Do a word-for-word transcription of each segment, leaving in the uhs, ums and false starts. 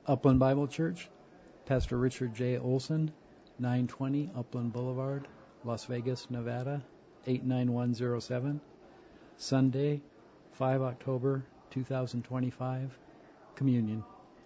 Upland Bible Church, Pastor Richard J. Olson, nine twenty Upland Boulevard, Las Vegas, Nevada, eight nine one zero seven. Sunday, the fifth of October, two thousand twenty-five. Communion.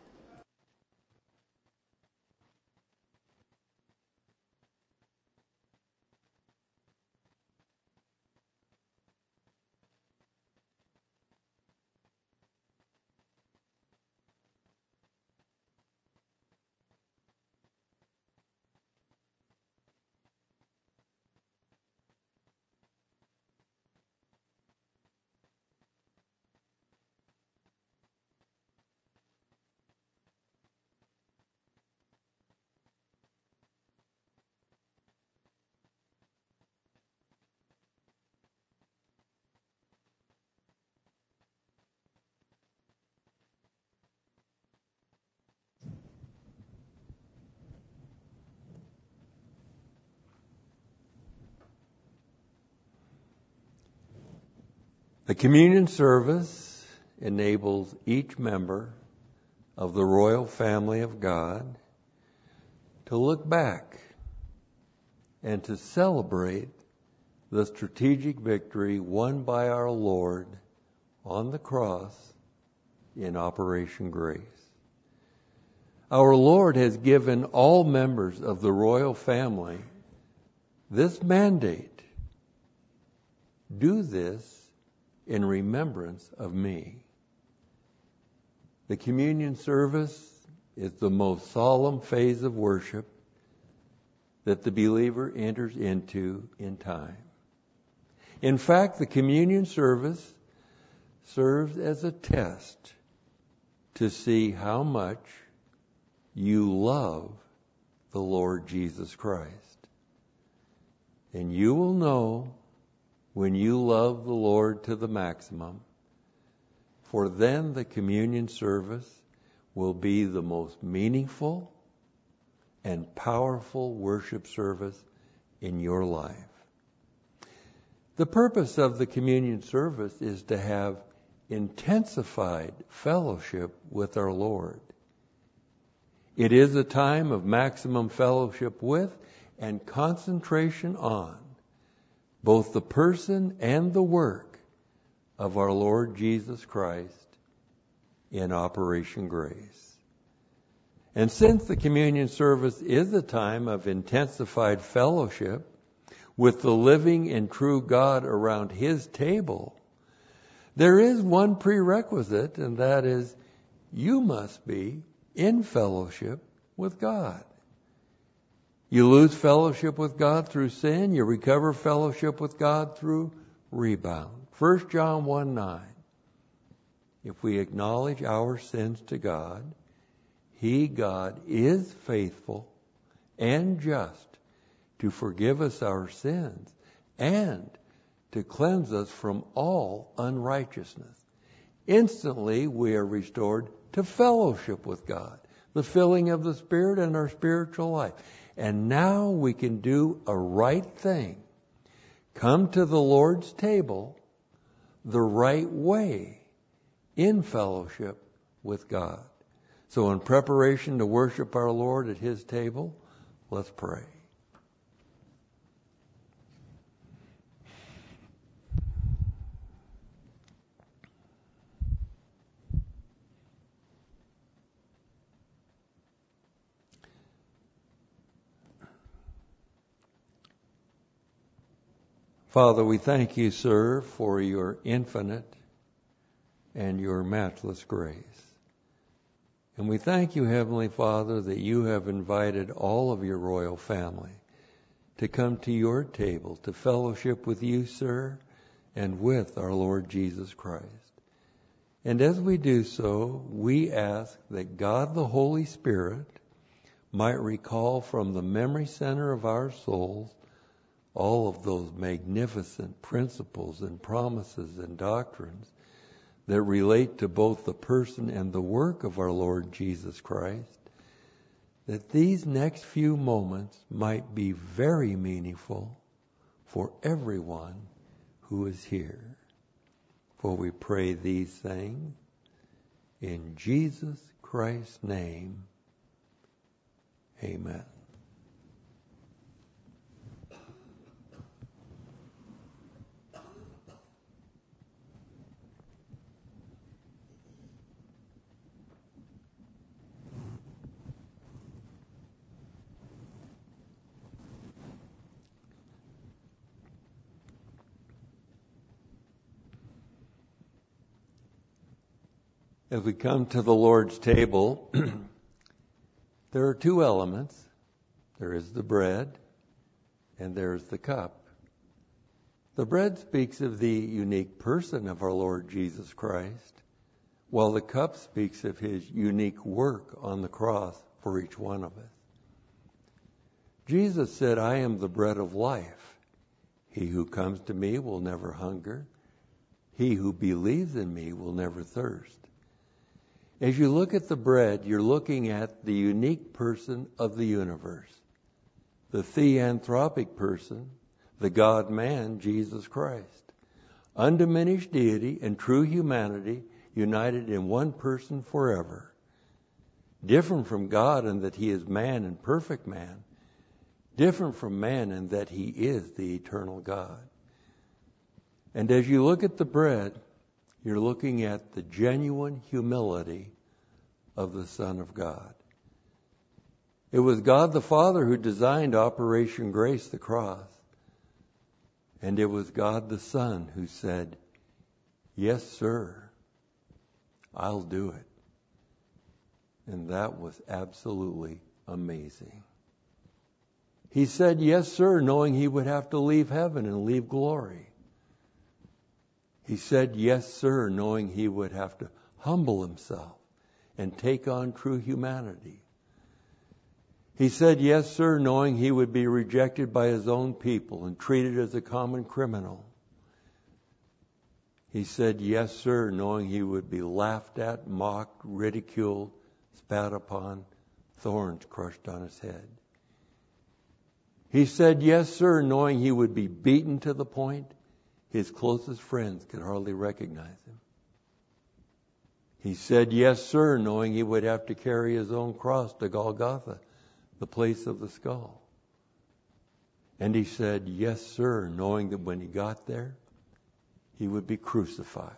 The communion service enables each member of the royal family of God to look back and to celebrate the strategic victory won by our Lord on the cross in Operation Grace. Our Lord has given all members of the royal family this mandate: do this in remembrance of me. The communion service is the most solemn phase of worship that the believer enters into in time. In fact, the communion service serves as a test to see how much you love the Lord Jesus Christ. And you will know when you love the Lord to the maximum, for then the communion service will be the most meaningful and powerful worship service in your life. The purpose of the communion service is to have intensified fellowship with our Lord. It is a time of maximum fellowship with and concentration on both the person and the work of our Lord Jesus Christ in Operation Grace. And since the communion service is a time of intensified fellowship with the living and true God around His table, there is one prerequisite, and that is you must be in fellowship with God. You lose fellowship with God through sin. You recover fellowship with God through rebound. First John one nine. If we acknowledge our sins to God, He, God, is faithful and just to forgive us our sins and to cleanse us from all unrighteousness. Instantly we are restored to fellowship with God, the filling of the Spirit in our spiritual life. And now we can do a right thing. Come to the Lord's table the right way in fellowship with God. So in preparation to worship our Lord at His table, let's pray. Father, we thank you, sir, for your infinite and your matchless grace. And we thank you, Heavenly Father, that you have invited all of your royal family to come to your table to fellowship with you, sir, and with our Lord Jesus Christ. And as we do so, we ask that God the Holy Spirit might recall from the memory center of our souls all of those magnificent principles and promises and doctrines that relate to both the person and the work of our Lord Jesus Christ, that these next few moments might be very meaningful for everyone who is here. For we pray these things In Jesus Christ's name, amen. As we come to the Lord's table, there are two elements. There is the bread and there is the cup. The bread speaks of the unique person of our Lord Jesus Christ, while the cup speaks of his unique work on the cross for each one of us. Jesus said, I am the bread of life. He who comes to me will never hunger. He who believes in me will never thirst. As you look at the bread, you're looking at the unique person of the universe, the theanthropic person, the God-man, Jesus Christ. Undiminished deity and true humanity united in one person forever. Different from God in that he is man and perfect man. Different from man in that he is the eternal God. And as you look at the bread, you're looking at the genuine humility of the Son of God. It was God the Father who designed Operation Grace, the cross. And it was God the Son who said, yes, sir, I'll do it. And that was absolutely amazing. He said, yes, sir, knowing he would have to leave heaven and leave glory. He said, yes, sir, knowing he would have to humble himself and take on true humanity. He said, yes, sir, knowing he would be rejected by his own people and treated as a common criminal. He said, yes, sir, knowing he would be laughed at, mocked, ridiculed, spat upon, thorns crushed on his head. He said, yes, sir, knowing he would be beaten to the point his closest friends could hardly recognize him. He said, yes, sir, knowing he would have to carry his own cross to Golgotha, the place of the skull. And he said, yes, sir, knowing that when he got there, he would be crucified.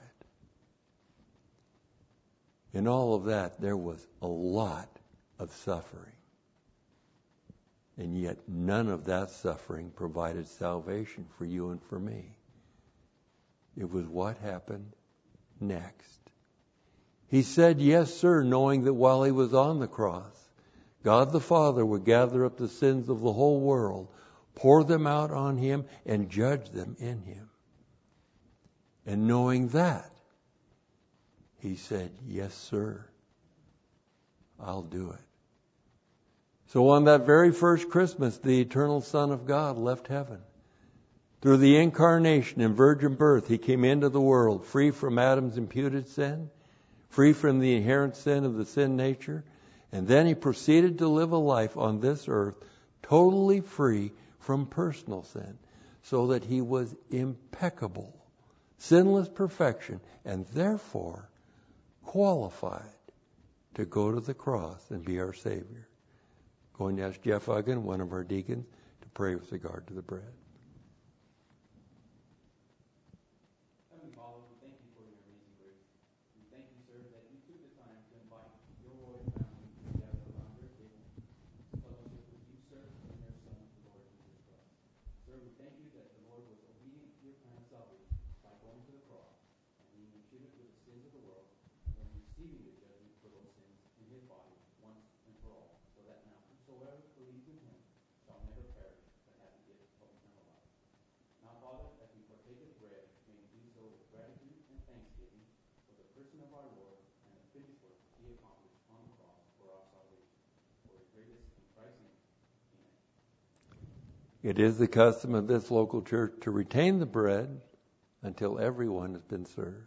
In all of that, there was a lot of suffering. And yet none of that suffering provided salvation for you and for me. It was what happened next. He said, yes, sir, knowing that while he was on the cross, God the Father would gather up the sins of the whole world, pour them out on him, and judge them in him. And knowing that, he said, yes, sir, I'll do it. So on that very first Christmas, the eternal Son of God left heaven. Through the incarnation and virgin birth, he came into the world free from Adam's imputed sin, free from the inherent sin of the sin nature, and then he proceeded to live a life on this earth totally free from personal sin, so that he was impeccable, sinless perfection, and therefore qualified to go to the cross and be our Savior. Going to ask Jeff Uggan, one of our deacons, to pray with regard to the bread. Heavenly Father, we thank you for your amazing grace. We thank you, sir, that you took the time to invite your royal family to gather around your table to fellowship with you, sir, and your Son, the Lord Jesus Christ. Sir, we thank you that the Lord was obedient to your plan of salvation by going to the cross and being imputed with the sins of the world, and then receiving the judgment for those sins in his body once and for all, so that now whosoever believes in him shall never perish, but have the gift of eternal life. Now, Father, as we partake of bread, may we do so with gratitude and thanksgiving for the person of our Lord and the finished work he accomplished on the cross for our salvation. For we pray this in Christ's name. Amen. It is the custom of this local church to retain the bread until everyone has been served.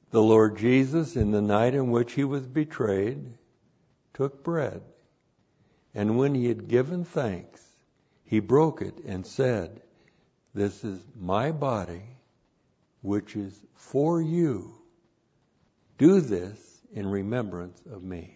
The Lord Jesus, in the night in which he was betrayed, took bread, and when he had given thanks, he broke it and said, "This is my body, which is for you. Do this in remembrance of me."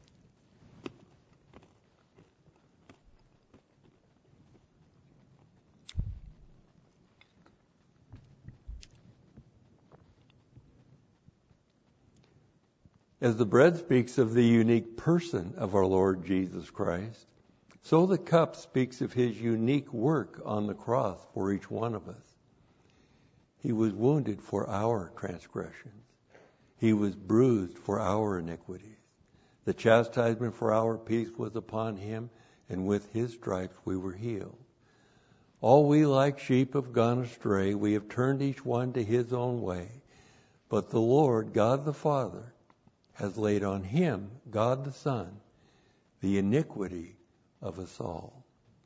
As the bread speaks of the unique person of our Lord Jesus Christ, so the cup speaks of his unique work on the cross for each one of us. He was wounded for our transgressions. He was bruised for our iniquities. The chastisement for our peace was upon him, and with his stripes we were healed. All we like sheep have gone astray. We have turned each one to his own way. But the Lord, God the Father, has laid on him, God the Son, the iniquity of us all.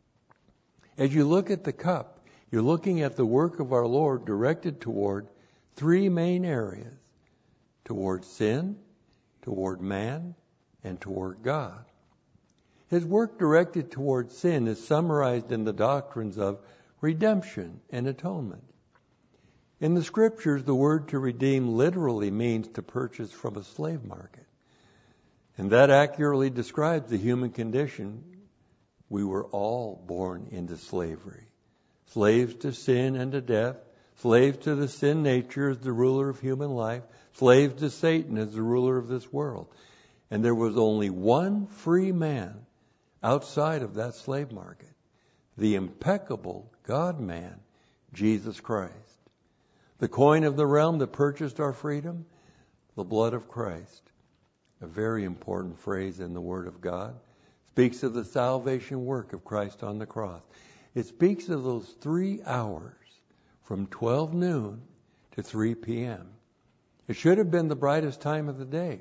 As you look at the cup, you're looking at the work of our Lord directed toward three main areas: toward sin, toward man, and toward God. His work directed toward sin is summarized in the doctrines of redemption and atonement. In the scriptures, the word to redeem literally means to purchase from a slave market. And that accurately describes the human condition. We were all born into slavery. Slaves to sin and to death. Slaves to the sin nature as the ruler of human life. Slaves to Satan as the ruler of this world. And there was only one free man outside of that slave market. The impeccable God-man, Jesus Christ. The coin of the realm that purchased our freedom, the blood of Christ. A very important phrase in the Word of God. Speaks of the salvation work of Christ on the cross. It speaks of those three hours from twelve noon to three p.m. It should have been the brightest time of the day.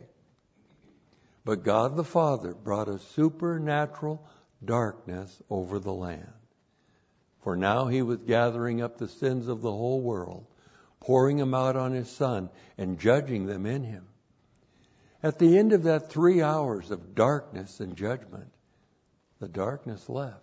But God the Father brought a supernatural darkness over the land. For now he was gathering up the sins of the whole world, pouring them out on his Son and judging them in him. At the end of that three hours of darkness and judgment, the darkness left.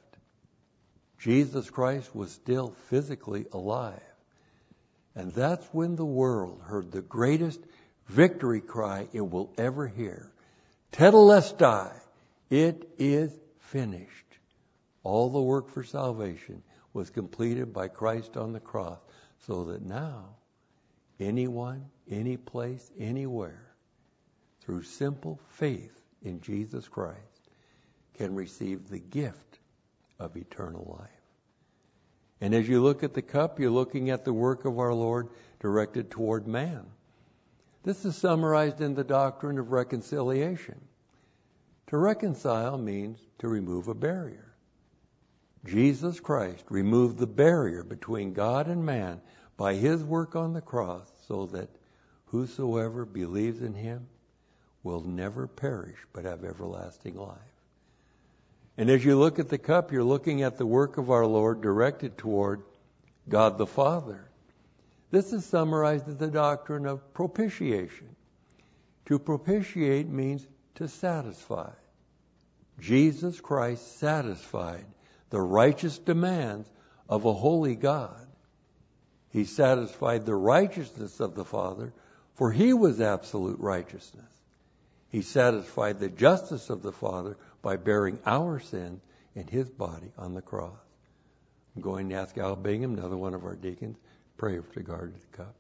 Jesus Christ was still physically alive. And that's when the world heard the greatest victory cry it will ever hear. Tetelestai, it is finished. All the work for salvation was completed by Christ on the cross, so that now anyone, any place, anywhere, through simple faith in Jesus Christ, can receive the gift of eternal life. And as you look at the cup, you're looking at the work of our Lord directed toward man. This is summarized in the doctrine of reconciliation. To reconcile means to remove a barrier. Jesus Christ removed the barrier between God and man by his work on the cross, so that whosoever believes in him will never perish but have everlasting life. And as you look at the cup, you're looking at the work of our Lord directed toward God the Father. This is summarized in the doctrine of propitiation. To propitiate means to satisfy. Jesus Christ satisfied the righteous demands of a holy God. He satisfied the righteousness of the Father, for he was absolute righteousness. He satisfied the justice of the Father by bearing our sin in his body on the cross. I'm going to ask Al Bingham, another one of our deacons, pray with regard to the cup.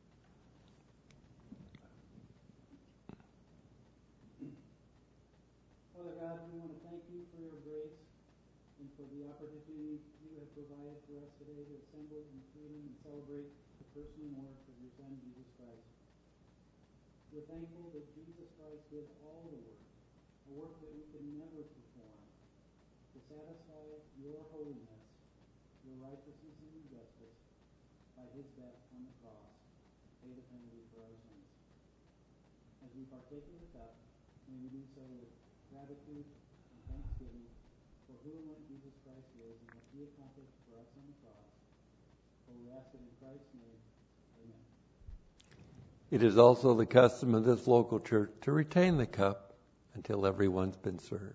Father God, we want to thank you for your grace and for the opportunity you have provided for us today to assemble in freedom and celebrate the person and work of your Son, Jesus Christ. We're thankful that Jesus Christ did all the work, a work that we could never perform, to satisfy your holiness, your righteousness and your justice by his death on the cross, pay the penalty for our sins. As we partake of the cup, may we do so with gratitude and thanksgiving for who and what Jesus Christ is and what he accomplished for us on the cross. For we ask it in Christ's name. Amen. It is also the custom of this local church to retain the cup until everyone's been served.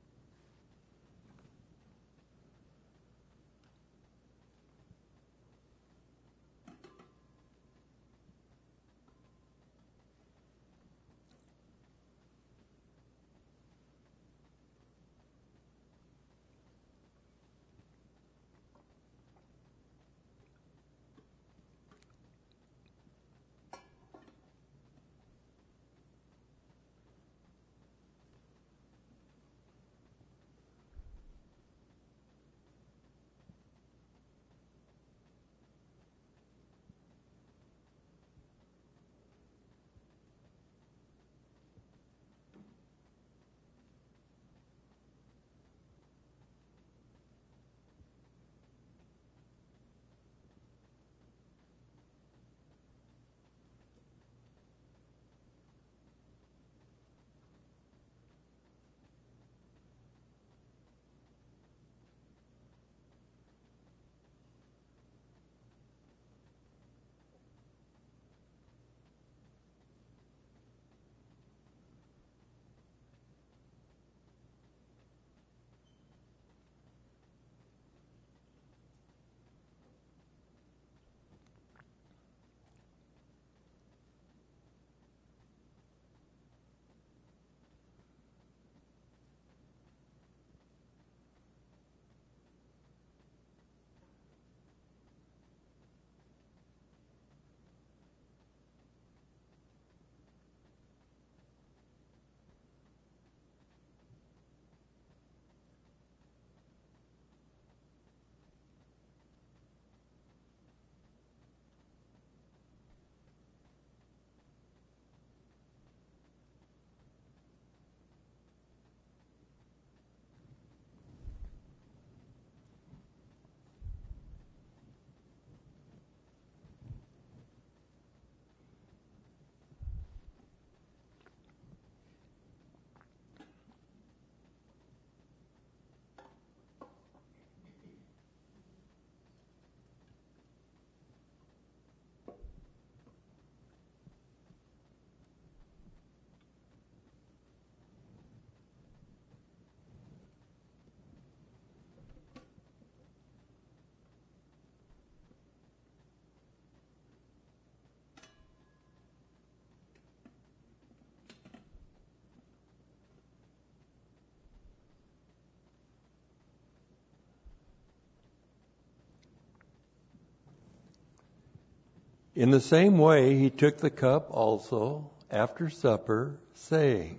In the same way, he took the cup also after supper, saying,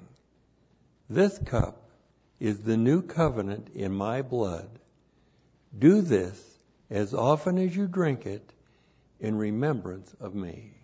"This cup is the new covenant in my blood. Do this as often as you drink it in remembrance of me."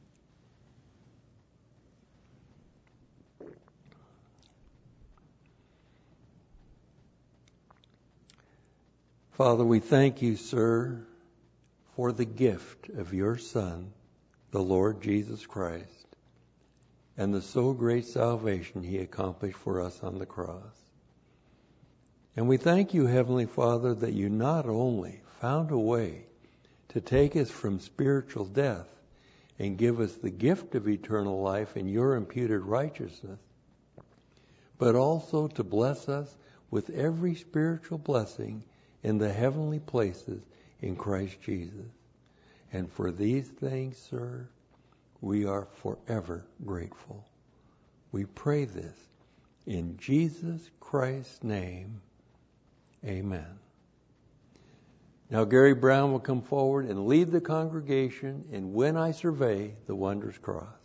Father, we thank you, sir, for the gift of your Son, the Lord Jesus Christ, and the so great salvation he accomplished for us on the cross. And we thank you, Heavenly Father, that you not only found a way to take us from spiritual death and give us the gift of eternal life in your imputed righteousness, but also to bless us with every spiritual blessing in the heavenly places in Christ Jesus. And for these things, sir, we are forever grateful. We pray this in Jesus Christ's name. Amen. Now Gary Brown will come forward and lead the congregation in "When I Survey the Wondrous Cross."